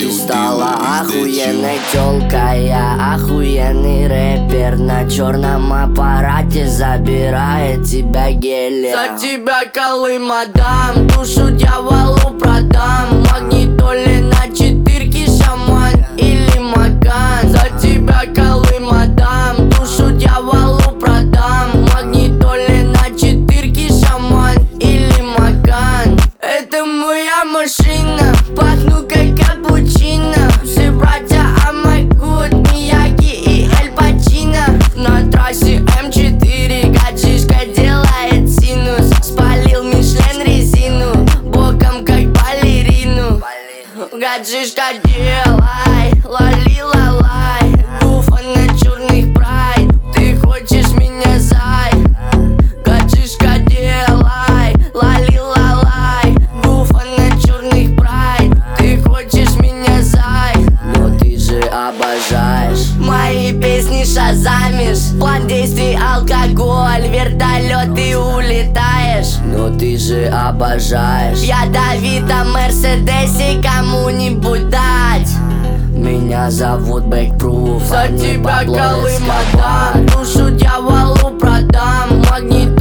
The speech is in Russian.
Ты стала охуенной тёлкой, я охуенный рэпер. На черном аппарате забирает тебя гелия. За тебя Колым отдам, душу дьяволу продам. Магнитоле на четырке, шаман или Макан. За тебя Колым отдам, душу дьяволу продам. Магнитоле на четырке, шаман или Макан. Это моя машина, пахну как капучино. Все братья Амагут, Мияги и Эль Пачино. На трассе М4 гаджишка делает синус. Спалил Мишлен резину, боком как балерину. Гаджишка делай, лали-лалай. Туфа на черных прайд, ты хочешь меня, зай. Гаджишка делай, лали-лалай. Туфа на черных прайд, ты хочешь меня, зай. Но ты же обожаешь Мои песни шазамишь. План действий алкоголь, вертолет ты улетаешь. но ты же обожаешь Я Давида Мерседесе кому-нибудь дать. Меня зовут Бэкпруф, За а не тебя Пабло Колым Эскобар. отдам, душу дьяволу продам. Магнит